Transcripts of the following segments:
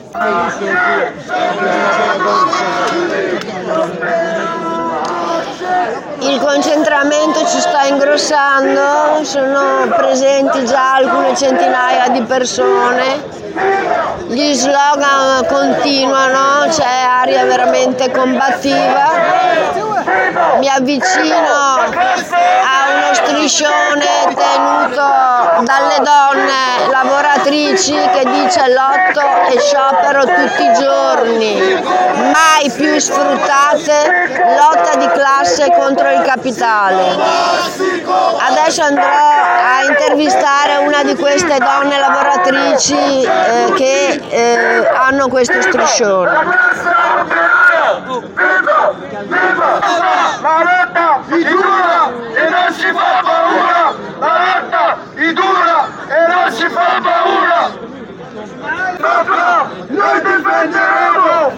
Il concentramento ci sta ingrossando, sono presenti già alcune centinaia di persone, gli slogan continuano, c'è aria veramente combattiva. Mi avvicino a uno striscione tenuto dalle donne lavoratrici che dice lotto e sciopero tutti i giorni, mai più sfruttate, lotta di classe contro il capitale. Adesso andrò a intervistare una di queste donne lavoratrici che hanno questo striscione. La lotta è dura e non si fa paura! La lotta è dura e non si fa paura! Noi difenderemo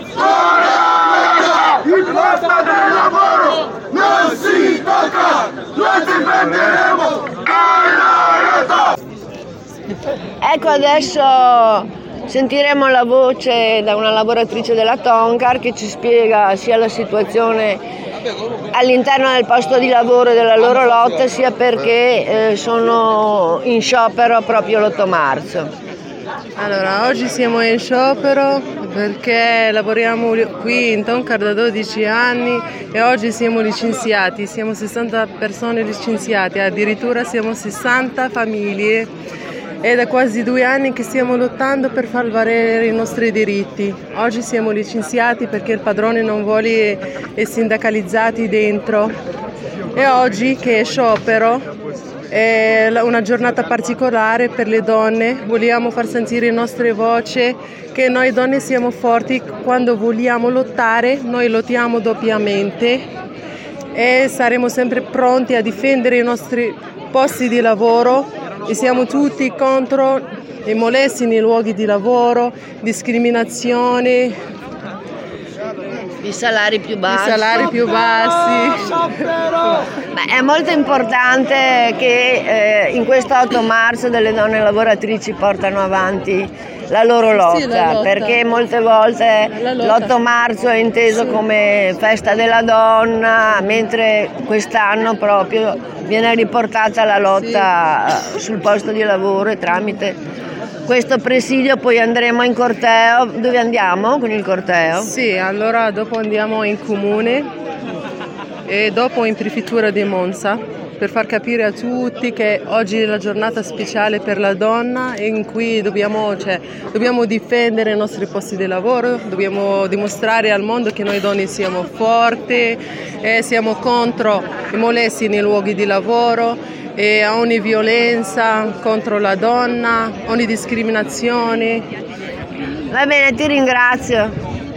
il posto del lavoro! Non si tocca! Noi difenderemo la lotta! Ecco, adesso sentiremo la voce da una lavoratrice della Toncar che ci spiega sia la situazione all'interno del posto di lavoro della loro lotta, sia perché sono in sciopero proprio l'8 marzo. Allora, oggi siamo in sciopero perché lavoriamo qui in Toncar da 12 anni e oggi siamo licenziati, siamo 60 persone licenziate, addirittura siamo 60 famiglie. È da quasi 2 anni che stiamo lottando per far valere i nostri diritti. Oggi siamo licenziati perché il padrone non vuole i sindacalizzati dentro. E oggi, che è sciopero, è una giornata particolare per le donne. Vogliamo far sentire le nostre voci, che noi donne siamo forti. Quando vogliamo lottare, noi lottiamo doppiamente e saremo sempre pronti a difendere i nostri posti di lavoro. E siamo tutti contro i molesti nei luoghi di lavoro, discriminazione, i salari più bassi. Beh, è molto importante che in questo 8 marzo delle donne lavoratrici portano avanti la loro lotta, perché molte volte l'8 marzo è inteso come festa della donna, mentre quest'anno proprio viene riportata la lotta sul posto di lavoro e tramite questo presidio poi andremo in corteo. Dove andiamo con il corteo? Sì, allora dopo andiamo in comune e dopo in prefettura di Monza per far capire a tutti che oggi è la giornata speciale per la donna in cui dobbiamo difendere i nostri posti di lavoro, dobbiamo dimostrare al mondo che noi donne siamo forti e siamo contro i molesti nei luoghi di lavoro e a ogni violenza contro la donna, ogni discriminazione. Va bene, ti ringrazio.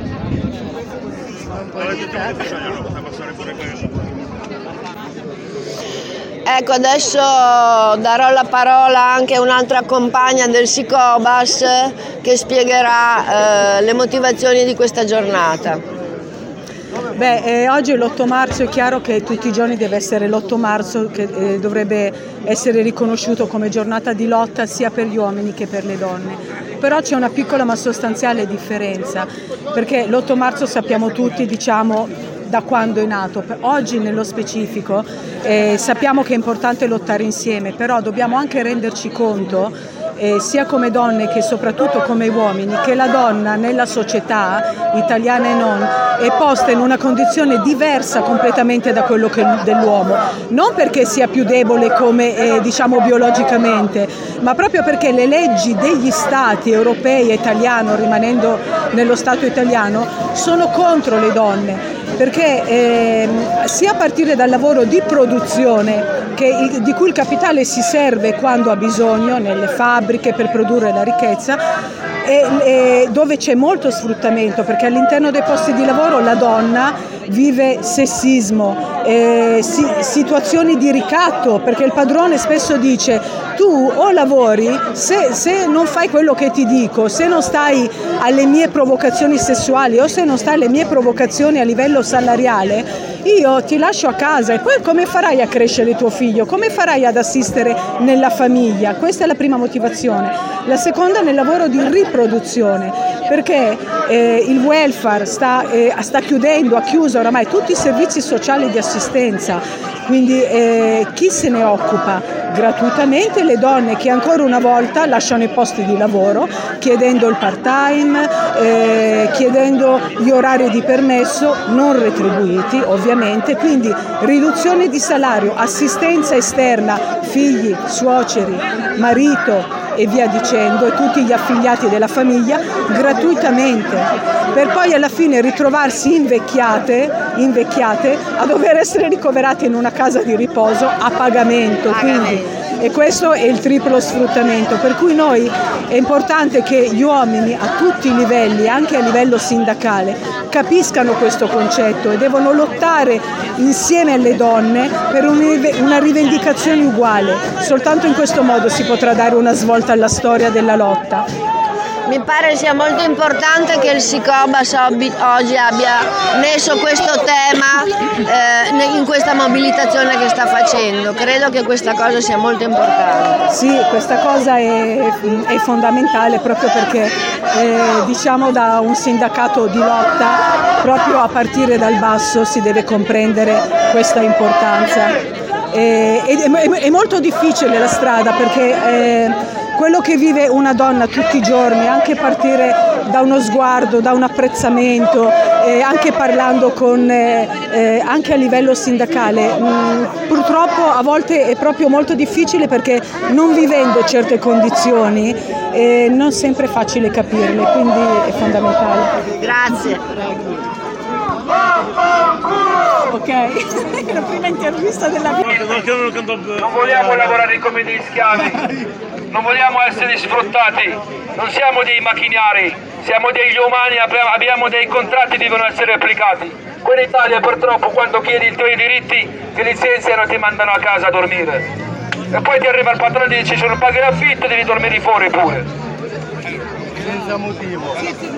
Ecco, adesso darò la parola anche a un'altra compagna del Sicobas che spiegherà le motivazioni di questa giornata. Oggi è l'8 marzo, è chiaro che tutti i giorni deve essere l'8 marzo che dovrebbe essere riconosciuto come giornata di lotta sia per gli uomini che per le donne. Però c'è una piccola ma sostanziale differenza, perché l'8 marzo sappiamo tutti, da quando è nato. Oggi nello specifico sappiamo che è importante lottare insieme, però dobbiamo anche renderci conto sia come donne che soprattutto come uomini, che la donna nella società italiana e non è posta in una condizione diversa completamente da quello che dell'uomo, non perché sia più debole come biologicamente, ma proprio perché le leggi degli stati europei e italiano, rimanendo nello stato italiano, sono contro le donne, perché sia a partire dal lavoro di produzione di cui il capitale si serve quando ha bisogno, nelle fabbriche per produrre la ricchezza, e dove c'è molto sfruttamento, perché all'interno dei posti di lavoro la donna vive sessismo, situazioni di ricatto, perché il padrone spesso dice: tu o lavori, se non fai quello che ti dico, se non stai alle mie provocazioni sessuali o se non stai alle mie provocazioni a livello salariale, io ti lascio a casa. E poi come farai a crescere tuo figlio? Come farai ad assistere nella famiglia? Questa è la prima motivazione. La seconda, nel lavoro di riproduzione, perché il welfare sta chiudendo, ha chiuso oramai tutti i servizi sociali di assistenza, quindi chi se ne occupa? Gratuitamente le donne che ancora una volta lasciano i posti di lavoro chiedendo il part-time, chiedendo gli orari di permesso non retribuiti ovviamente, quindi riduzione di salario, assistenza esterna, figli, suoceri, marito e via dicendo, e tutti gli affiliati della famiglia gratuitamente, per poi alla fine ritrovarsi invecchiate a dover essere ricoverate in una casa di riposo a pagamento. Quindi, e questo è il triplo sfruttamento, per cui noi è importante che gli uomini a tutti i livelli, anche a livello sindacale, capiscano questo concetto e devono lottare insieme alle donne per una rivendicazione uguale. Soltanto in questo modo si potrà dare una svolta alla storia della lotta. Mi pare sia molto importante che il Sicobas oggi abbia messo questo tema in questa mobilitazione che sta facendo. Credo che questa cosa sia molto importante. Sì, questa cosa è fondamentale, proprio perché diciamo da un sindacato di lotta, proprio a partire dal basso si deve comprendere questa importanza. È molto difficile la strada, perché quello che vive una donna tutti i giorni, anche partire da uno sguardo, da un apprezzamento, anche parlando anche a livello sindacale, purtroppo a volte è proprio molto difficile, perché non vivendo certe condizioni non sempre è facile capirle, quindi è fondamentale. Grazie. Ok, la prima intervista della vita. Non vogliamo lavorare come dei schiavi, non vogliamo essere sfruttati, non siamo dei macchinari, siamo degli umani, abbiamo dei contratti che devono essere applicati. Qui in Italia purtroppo quando chiedi i tuoi diritti ti licenziano e ti mandano a casa a dormire. E poi ti arriva il padrone e dice: se non paghi l'affitto devi dormire fuori pure. Senza motivo.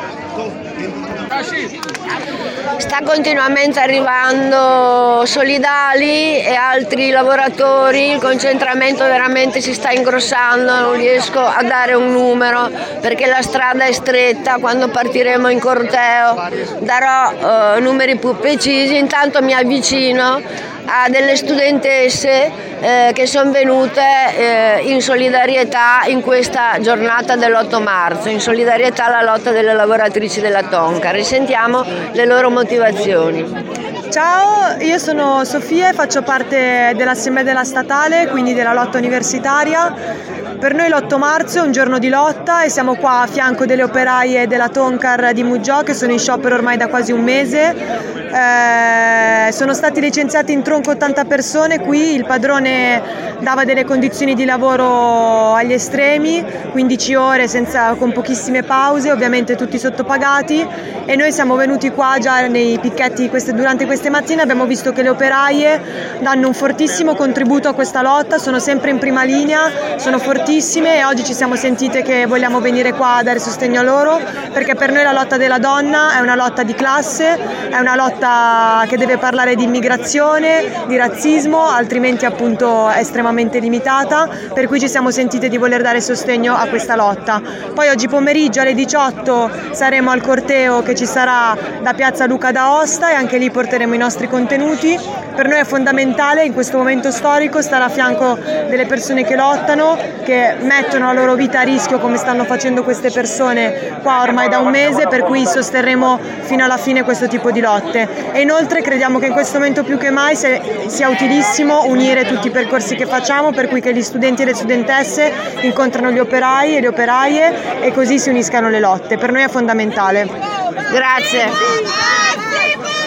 Sta continuamente arrivando solidali e altri lavoratori, il concentramento veramente si sta ingrossando, non riesco a dare un numero perché la strada è stretta. Quando partiremo in corteo darò numeri più precisi. Intanto mi avvicino a delle studentesse che sono venute in solidarietà in questa giornata dell'8 marzo, in solidarietà alla lotta delle lavoratrici della Tonka. Risentiamo le loro motivazioni. Ciao, io sono Sofia e faccio parte dell'Assemblea della Statale, quindi della lotta universitaria. Per noi l'8 marzo è un giorno di lotta e siamo qua a fianco delle operaie della Toncar di Muggiò, che sono in sciopero ormai da quasi un mese. Sono stati licenziati in tronco 80 persone qui, il padrone dava delle condizioni di lavoro agli estremi, 15 ore con pochissime pause, ovviamente tutti sottopagati, e noi siamo venuti qua già nei picchetti durante queste mattine, abbiamo visto che le operaie danno un fortissimo contributo a questa lotta, sono sempre in prima linea, sono fortissime, e oggi ci siamo sentite che vogliamo venire qua a dare sostegno a loro, perché per noi la lotta della donna è una lotta di classe, è una lotta che deve parlare di immigrazione, di razzismo, altrimenti appunto è estremamente limitata, per cui ci siamo sentite di voler dare sostegno a questa lotta. Poi oggi pomeriggio alle 18 saremo al corteo che ci sarà da Piazza Luca d'Aosta, e anche lì porteremo i nostri contenuti. Per noi è fondamentale in questo momento storico stare a fianco delle persone che lottano, che mettono la loro vita a rischio, come stanno facendo queste persone qua ormai da un mese, per cui sosterremo fino alla fine questo tipo di lotte. E inoltre crediamo che in questo momento più che mai sia utilissimo unire tutti i percorsi che facciamo, per cui che gli studenti e le studentesse incontrano gli operai e le operaie e così si uniscano le lotte. Per noi è fondamentale. Grazie.